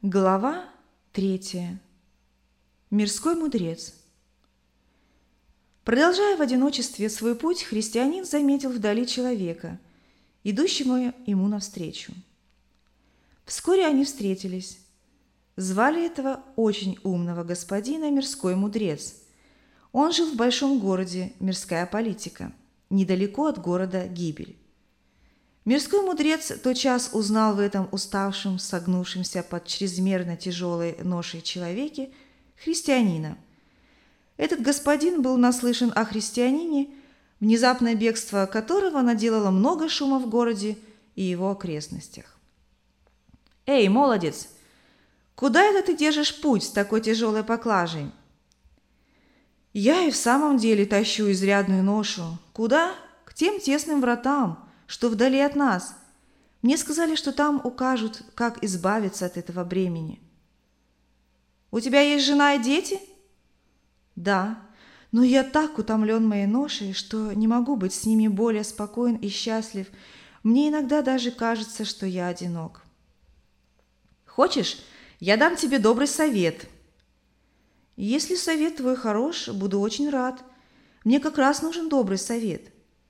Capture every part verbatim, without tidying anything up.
Глава третья. Мирской мудрец. Продолжая в одиночестве свой путь, христианин заметил вдали человека, идущего ему навстречу. Вскоре они встретились. Звали этого очень умного господина мирской мудрец. Он жил в большом городе, мирская политика, недалеко от города Гибель. Мирской мудрец тотчас узнал в этом уставшем, согнувшемся под чрезмерно тяжелой ношей человеке христианина. Этот господин был наслышан о христианине, внезапное бегство которого наделало много шума в городе и его окрестностях. «Эй, молодец, куда это ты держишь путь с такой тяжелой поклажей?» «Я и в самом деле тащу изрядную ношу. Куда? К тем тесным вратам, что вдали от нас. Мне сказали, что там укажут, как избавиться от этого бремени». «У тебя есть жена и дети?» «Да, но я так утомлен моей ношей, что не могу быть с ними более спокоен и счастлив. Мне иногда даже кажется, что я одинок». «Хочешь, я дам тебе добрый совет?» «Если совет твой хорош, буду очень рад. Мне как раз нужен добрый совет».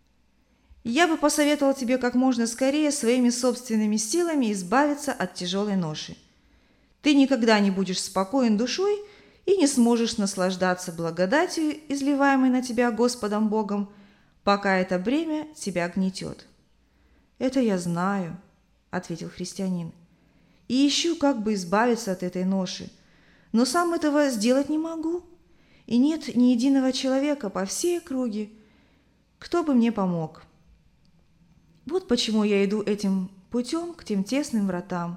«Я бы посоветовал тебе как можно скорее своими собственными силами избавиться от тяжелой ноши. Ты никогда не будешь спокоен душой и не сможешь наслаждаться благодатью, изливаемой на тебя Господом Богом, пока это бремя тебя гнетет». «Это я знаю», — ответил христианин, — «и ищу, как бы избавиться от этой ноши, но сам этого сделать не могу, и нет ни единого человека по всей округе, кто бы мне помог. Вот почему я иду этим путем к тем тесным вратам.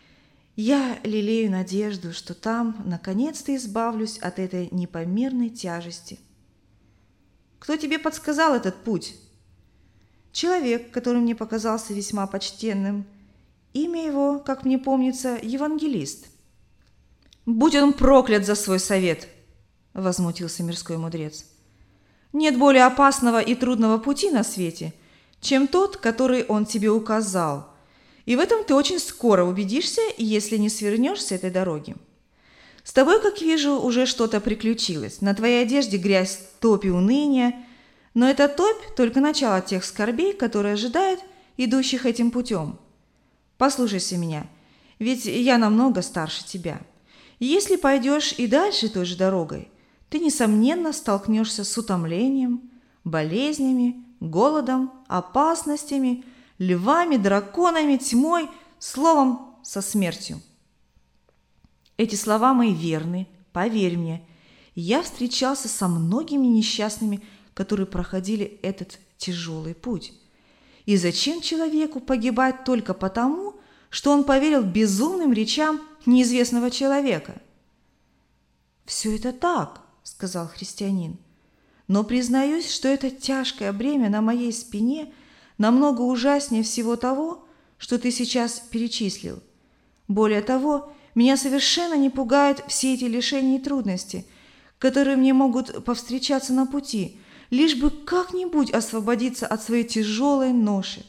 Я лелею надежду, что там наконец-то избавлюсь от этой непомерной тяжести». «Кто тебе подсказал этот путь?» «Человек, который мне показался весьма почтенным. Имя его, как мне помнится, Евангелист». «Будь он проклят за свой совет!» — возмутился мирской мудрец. «Нет более опасного и трудного пути на свете, чем тот, который он тебе указал. И в этом ты очень скоро убедишься, если не свернешь с этой дороги. С тобой, как вижу, уже что-то приключилось. На твоей одежде грязь, топь и уныние. Но эта топь – только начало тех скорбей, которые ожидают идущих этим путем. Послушайся меня, ведь я намного старше тебя. Если пойдешь и дальше той же дорогой, ты, несомненно, столкнешься с утомлением, болезнями, голодом, опасностями, львами, драконами, тьмой, словом, со смертью. Эти слова мои верны, поверь мне. Я встречался со многими несчастными, которые проходили этот тяжелый путь. И зачем человеку погибать только потому, что он поверил безумным речам неизвестного человека?» «Все это так», — сказал христианин. «Но признаюсь, что это тяжкое бремя на моей спине намного ужаснее всего того, что ты сейчас перечислил. Более того, меня совершенно не пугают все эти лишения и трудности, которые мне могут повстречаться на пути, лишь бы как-нибудь освободиться от своей тяжелой ноши».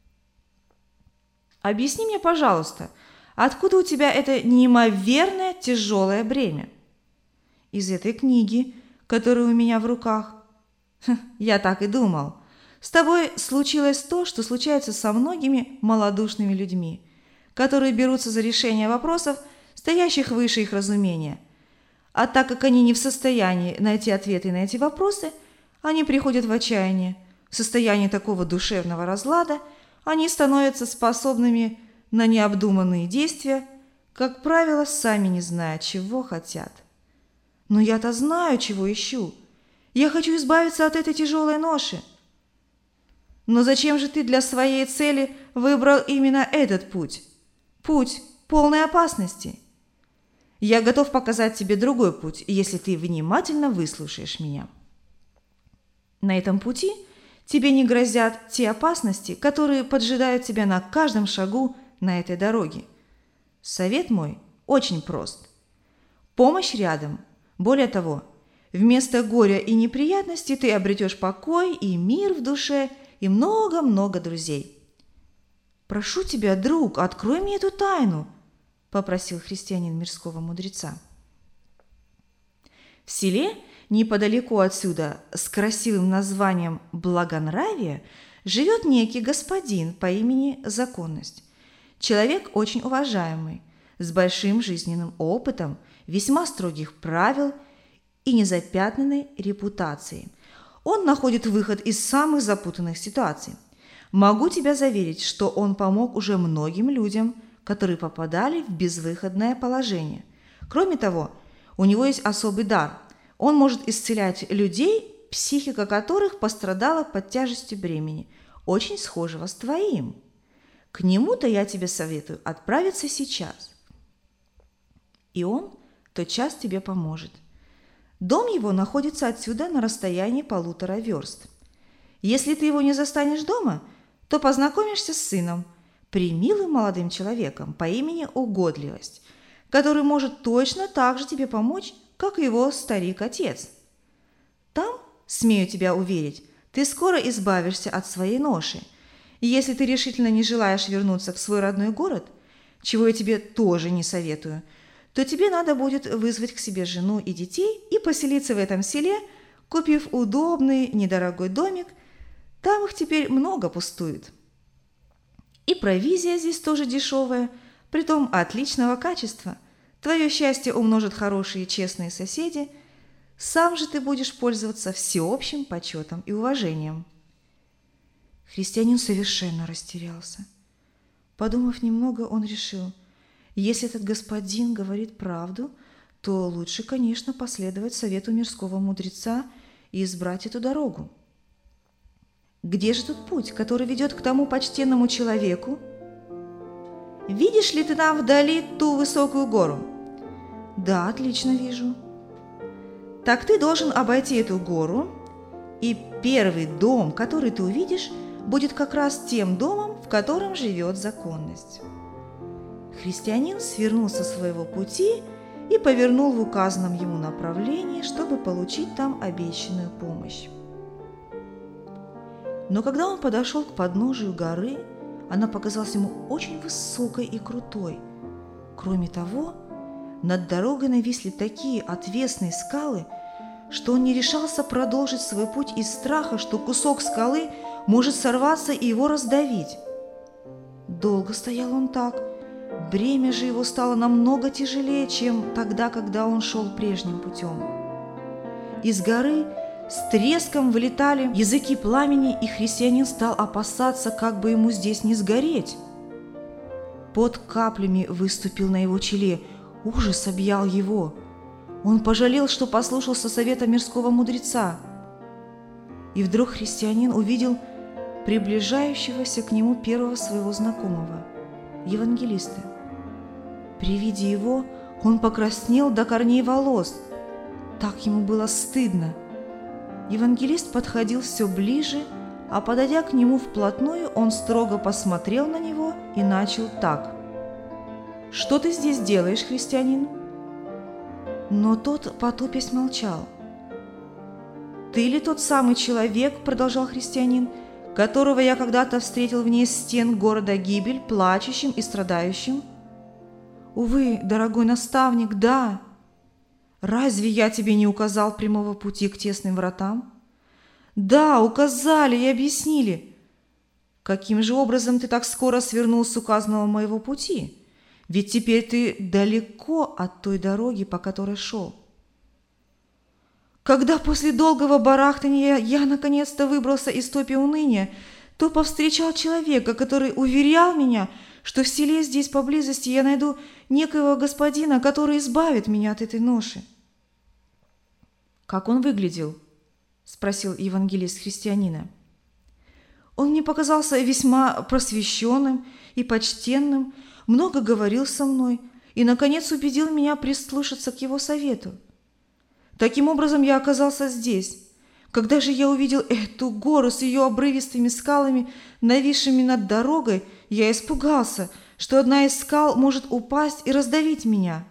«Объясни мне, пожалуйста, откуда у тебя это неимоверное тяжелое бремя?» «Из этой книги, которая у меня в руках». «Я так и думал. С тобой случилось то, что случается со многими малодушными людьми, которые берутся за решение вопросов, стоящих выше их разумения. А так как они не в состоянии найти ответы на эти вопросы, они приходят в отчаяние. В состоянии такого душевного разлада они становятся способными на необдуманные действия, как правило, сами не зная, чего хотят. Но я-то знаю, чего ищу. Я хочу избавиться от этой тяжелой ноши». «Но зачем же ты для своей цели выбрал именно этот путь? Путь полной опасности. Я готов показать тебе другой путь, если ты внимательно выслушаешь меня. На этом пути тебе не грозят те опасности, которые поджидают тебя на каждом шагу на этой дороге. Совет мой очень прост. Помощь рядом. Более того, вместо горя и неприятностей ты обретешь покой и мир в душе и много-много друзей. Прошу тебя, друг, открой мне эту тайну. попросил христианин мирского мудреца. В селе, неподалеку отсюда, с красивым названием Благонравие, живет некий господин по имени Законность. Человек очень уважаемый, с большим жизненным опытом, весьма строгих правил и незапятнанной репутацией. Он находит выход из самых запутанных ситуаций. Могу тебя заверить, что он помог уже многим людям, которые попадали в безвыходное положение. Кроме того, у него есть особый дар. Он может исцелять людей, психика которых пострадала под тяжестью бремени, очень схожего с твоим. К нему-то я тебе советую отправиться сейчас. И он тотчас тебе поможет. Дом его находится отсюда на расстоянии полутора верст. Если ты его не застанешь дома, то познакомишься с сыном, премилым молодым человеком по имени Угодливость, который может точно так же тебе помочь, как и его старик-отец. Там, смею тебя уверить, ты скоро избавишься от своей ноши. И если ты решительно не желаешь вернуться в свой родной город, чего я тебе тоже не советую, то тебе надо будет вызвать к себе жену и детей и поселиться в этом селе, купив удобный недорогой домик. Там их теперь много пустует. И провизия здесь тоже дешевая, притом отличного качества. Твое счастье умножат хорошие и честные соседи. Сам же ты будешь пользоваться всеобщим почетом и уважением. Христианин совершенно растерялся. Подумав немного, он решил, если этот господин говорит правду, то лучше, конечно, последовать совету мирского мудреца и избрать эту дорогу. Где же тот путь, который ведет к тому почтенному человеку? Видишь ли ты там вдали ту высокую гору? Да, отлично вижу. Так ты должен обойти эту гору, и первый дом, который ты увидишь, будет как раз тем домом, в котором живет Законность. Христианин свернул со своего пути и повернул в указанном ему направлении, чтобы получить там обещанную помощь. Но когда он подошел к подножию горы, она показалась ему очень высокой и крутой. Кроме того, над дорогой нависли такие отвесные скалы, что он не решался продолжить свой путь из страха, что кусок скалы может сорваться и его раздавить. Долго стоял он так. Бремя же его стало намного тяжелее, чем тогда, когда он шел прежним путем. Из горы с треском вылетали языки пламени, и христианин стал опасаться, как бы ему здесь не сгореть. Пот каплями выступил на его челе, ужас объял его. Он пожалел, что послушался совета мирского мудреца. И вдруг христианин увидел приближающегося к нему первого своего знакомого, евангелиста. При виде его он покраснел до корней волос. Так ему было стыдно. Евангелист подходил все ближе, а подойдя к нему вплотную, он строго посмотрел на него и начал так: «Что ты здесь делаешь, христианин?» Но тот, потупясь, молчал. «Ты ли тот самый человек, — продолжал христианин, — которого я когда-то встретил вне стен города Гибель, плачущим и страдающим?» «Увы, дорогой наставник, да. Разве я тебе не указал прямого пути к тесным вратам?» «Да, указали и объяснили. Каким же образом ты так скоро свернул с указанного моего пути? Ведь теперь ты далеко от той дороги, по которой шел». «Когда после долгого барахтания я наконец-то выбрался из топи уныния, то повстречал человека, который уверял меня, что в селе здесь поблизости я найду некоего господина, который избавит меня от этой ноши». «Как он выглядел?» – спросил евангелист христианина. «Он мне показался весьма просвещенным и почтенным, много говорил со мной и, наконец, убедил меня прислушаться к его совету. Таким образом, я оказался здесь. Когда же я увидел эту гору с ее обрывистыми скалами, нависшими над дорогой, я испугался, что одна из скал может упасть и раздавить меня».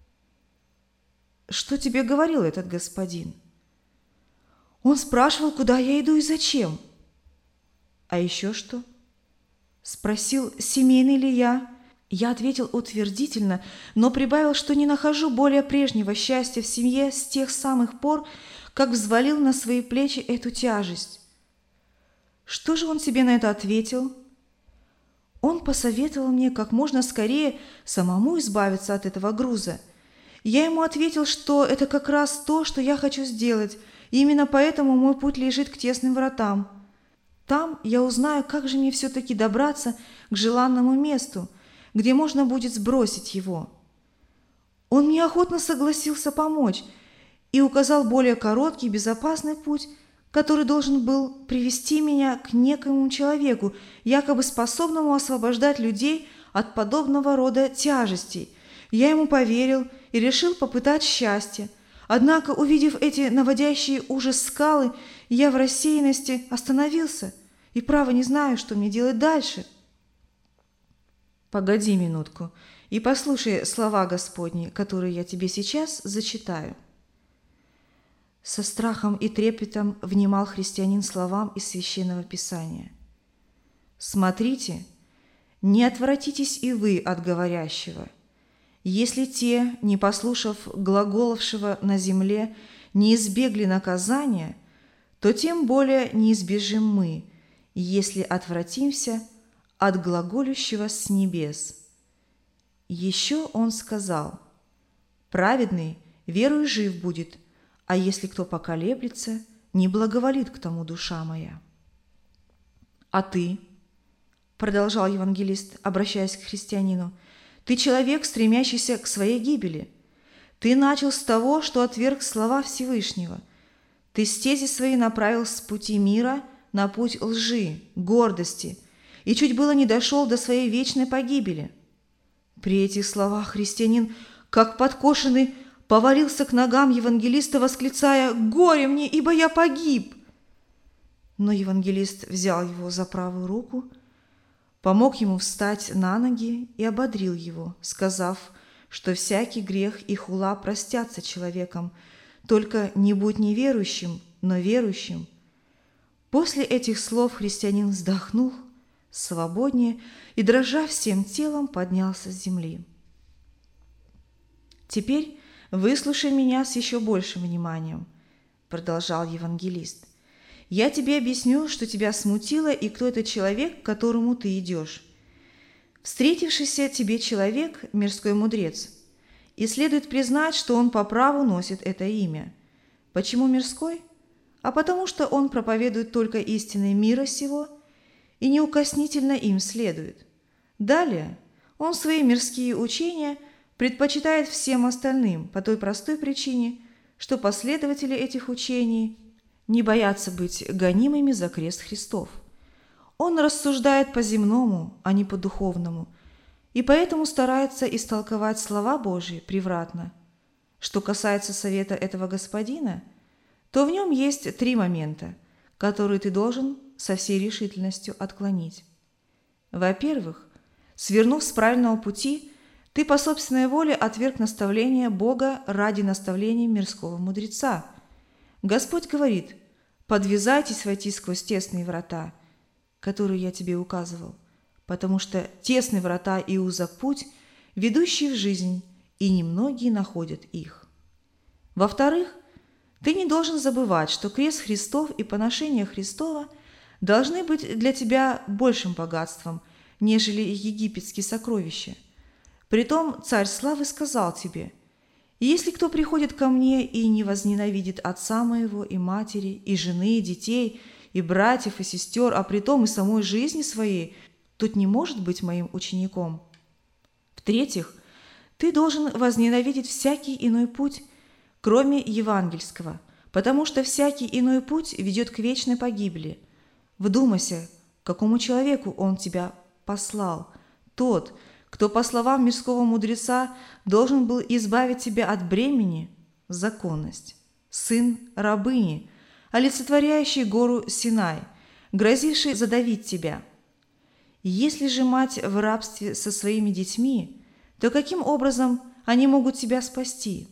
«Что тебе говорил этот господин?» «Он спрашивал, куда я иду и зачем». «А еще что?» «Спросил, семейный ли я, Я ответил утвердительно, но прибавил, что не нахожу более прежнего счастья в семье с тех самых пор, как взвалил на свои плечи эту тяжесть. Что же он себе на это ответил? Он посоветовал мне как можно скорее самому избавиться от этого груза. Я ему ответил, что это как раз то, что я хочу сделать, и именно поэтому мой путь лежит к тесным вратам. Там я узнаю, как же мне все-таки добраться к желанному месту, где можно будет сбросить его. Он неохотно согласился помочь и указал более короткий, безопасный путь, который должен был привести меня к некоему человеку, якобы способному освобождать людей от подобного рода тяжестей. Я ему поверил и решил попытать счастье. Однако, увидев эти наводящие ужас скалы, я в рассеянности остановился и, право, не знаю, что мне делать дальше. Погоди минутку и послушай слова Господни, которые я тебе сейчас зачитаю. Со страхом и трепетом внимал христианин словам из Священного Писания. «Смотрите, не отвратитесь и вы от говорящего. Если те, не послушав глаголовшего на земле, не избегли наказания, то тем более не избежим мы, если отвратимся от глаголющего с небес». Еще он сказал: «Праведный верою жив будет, а если кто поколеблется, не благоволит к тому душа моя». «А ты, — продолжал евангелист, обращаясь к христианину, — ты человек, стремящийся к своей гибели. Ты начал с того, что отверг слова Всевышнего. Ты стези свои направил с пути мира на путь лжи, гордости, и чуть было не дошел до своей вечной погибели». При этих словах христианин, как подкошенный, повалился к ногам евангелиста, восклицая: «Горе мне, ибо я погиб!» Но евангелист взял его за правую руку, помог ему встать на ноги и ободрил его, сказав, что всякий грех и хула простятся человеком, только не будь неверующим, но верующим. После этих слов христианин вздохнул свободнее и, дрожа всем телом, поднялся с земли. «Теперь выслушай меня с еще большим вниманием», – продолжал евангелист. «Я тебе объясню, что тебя смутило и кто этот человек, к которому ты идешь. Встретившийся тебе человек – мирской мудрец, и следует признать, что он по праву носит это имя. Почему мирской? А потому что он проповедует только истины мира сего и неукоснительно им следует. Далее он свои мирские учения предпочитает всем остальным по той простой причине, что последователи этих учений не боятся быть гонимыми за крест Христов. Он рассуждает по-земному, а не по-духовному, и поэтому старается истолковать слова Божьи превратно. Что касается совета этого господина, то в нем есть три момента, которые ты должен со всей решительностью отклонить. Во-первых, свернув с правильного пути, ты по собственной воле отверг наставление Бога ради наставления мирского мудреца. Господь говорит: «Подвязайтесь войти сквозь тесные врата, которые я тебе указывал, потому что тесные врата и узок путь, ведущий в жизнь, и немногие находят их». Во-вторых, ты не должен забывать, что крест Христов и поношение Христова должны быть для тебя большим богатством, нежели египетские сокровища. Притом царь славы сказал тебе: «Если кто приходит ко мне и не возненавидит отца моего и матери, и жены, и детей, и братьев, и сестер, а притом и самой жизни своей, тот не может быть моим учеником». В-третьих, ты должен возненавидеть всякий иной путь, кроме евангельского, потому что всякий иной путь ведет к вечной погибели. Вдумайся, к какому человеку он тебя послал. Тот, кто, по словам мирского мудреца, должен был избавить тебя от бремени – законность, сын рабыни, олицетворяющий гору Синай, грозивший задавить тебя. Если же мать в рабстве со своими детьми, то каким образом они могут тебя спасти?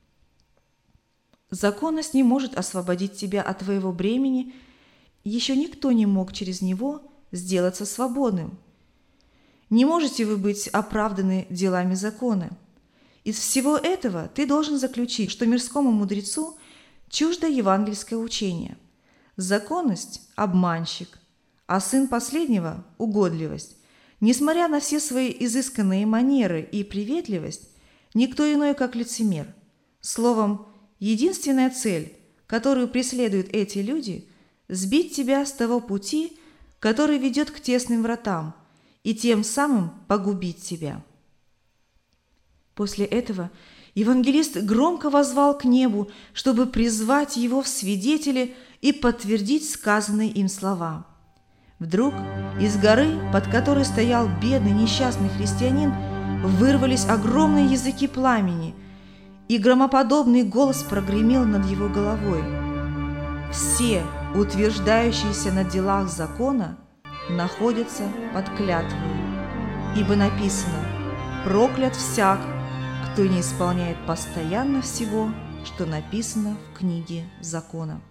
Законность не может освободить тебя от твоего бремени, еще никто не мог через него сделаться свободным. не можете вы быть оправданы делами закона. Из всего этого ты должен заключить, что мирскому мудрецу чуждо евангельское учение. Законность – обманщик, а сын последнего – угодливость. Несмотря на все свои изысканные манеры и приветливость, никто иной, как лицемер. Словом, единственная цель, которую преследуют эти люди – сбить тебя с того пути, который ведет к тесным вратам, и тем самым погубить тебя. После этого евангелист громко воззвал к небу, чтобы призвать его в свидетели и подтвердить сказанные им слова. Вдруг из горы, под которой стоял бедный несчастный христианин, вырвались огромные языки пламени, и громоподобный голос прогремел над его головой. Все, утверждающиеся на делах закона, находятся под клятвою, ибо написано: «Проклят всяк, кто не исполняет постоянно всего, что написано в книге закона».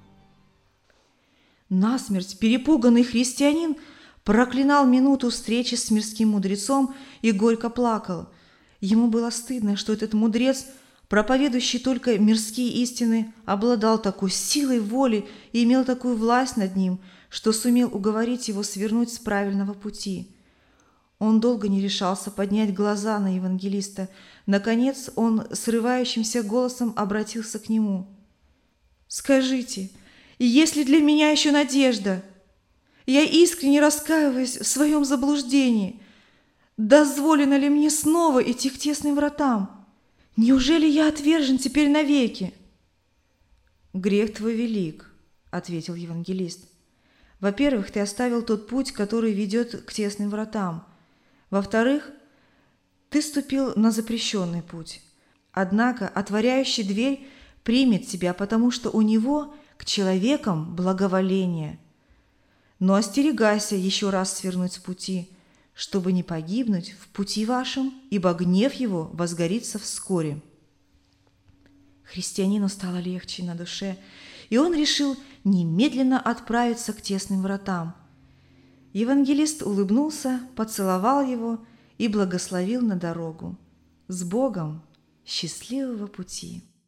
Насмерть перепуганный христианин проклинал минуту встречи с мирским мудрецом и горько плакал. Ему было стыдно, что этот мудрец, проповедующий только мирские истины, обладал такой силой воли и имел такую власть над ним, что сумел уговорить его свернуть с правильного пути. Он долго не решался поднять глаза на евангелиста. Наконец он срывающимся голосом обратился к нему. «Скажите, есть ли для меня еще надежда? Я искренне раскаиваюсь в своем заблуждении. Дозволено ли мне снова идти к тесным вратам? Неужели я отвержен теперь навеки?» «Грех твой велик», — ответил евангелист. «Во-первых, ты оставил тот путь, который ведет к тесным вратам. Во-вторых, ты ступил на запрещенный путь. Однако отворяющий дверь примет тебя, потому что у него к человекам благоволение. Но остерегайся еще раз свернуть с пути, чтобы не погибнуть в пути вашем, ибо гнев его возгорится вскоре». Христианину стало легче на душе, и он решил немедленно отправиться к тесным вратам. Евангелист улыбнулся, поцеловал его и благословил на дорогу. С Богом! Счастливого пути!